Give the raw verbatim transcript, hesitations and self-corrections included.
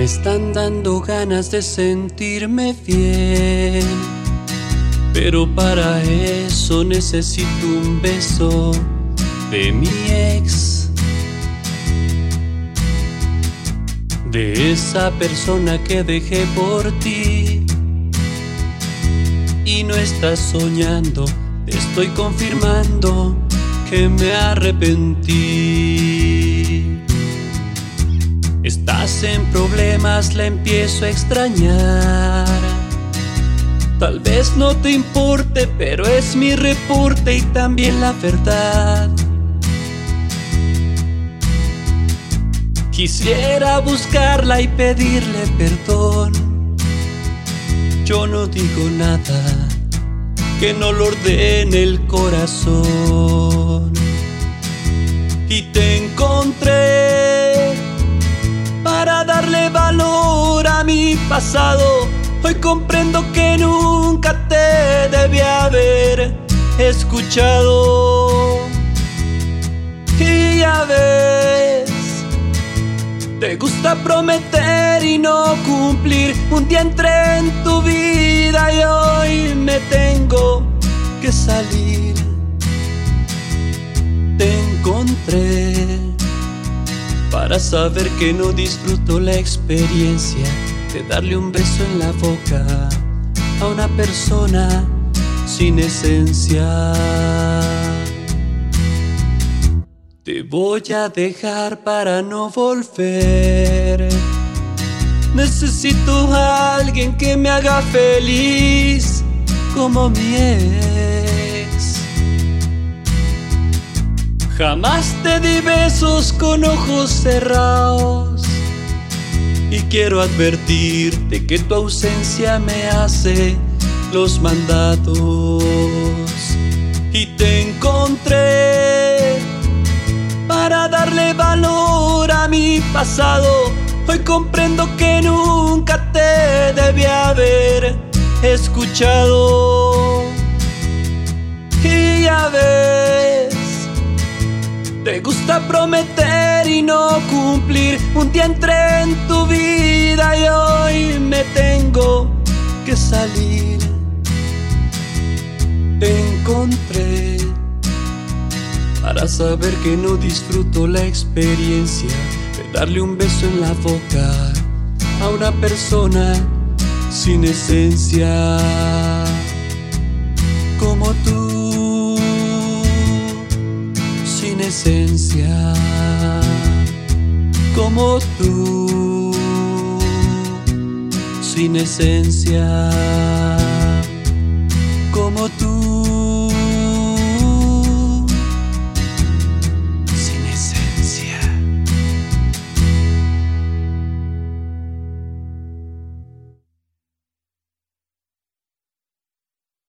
Me están dando ganas de sentirme bien, pero para eso necesito un beso de mi ex, de esa persona que dejé por ti. Y no estás soñando, te estoy confirmando que me arrepentí. Estás en problemas, la empiezo a extrañar. Tal vez no te importe, pero es mi reporte y también la verdad. Quisiera buscarla y pedirle perdón. Yo no digo nada que no lo ordene el corazón. Y te encontré para darle valor a mi pasado. Hoy comprendo que nunca te debí haber escuchado. Y ya ves, te gusta prometer y no cumplir. Un día entré en tu vida y hoy me tengo que salir. Te encontré para saber que no disfruto la experiencia de darle un beso en la boca a una persona sin esencia. Te voy a dejar para no volver. Necesito a alguien que me haga feliz como mi ex. Jamás te di besos con ojos cerrados. Y quiero advertirte que tu ausencia me hace los mandatos. Y te encontré para darle valor a mi pasado. Hoy comprendo que nunca te debí haber escuchado. Y ya ves, te gusta prometer y no cumplir. Un día entré en tu vida y hoy me tengo que salir. Te encontré para saber que no disfruto la experiencia de darle un beso en la boca a una persona sin esencia como tú. Sin esencia como tú, sin esencia como tú.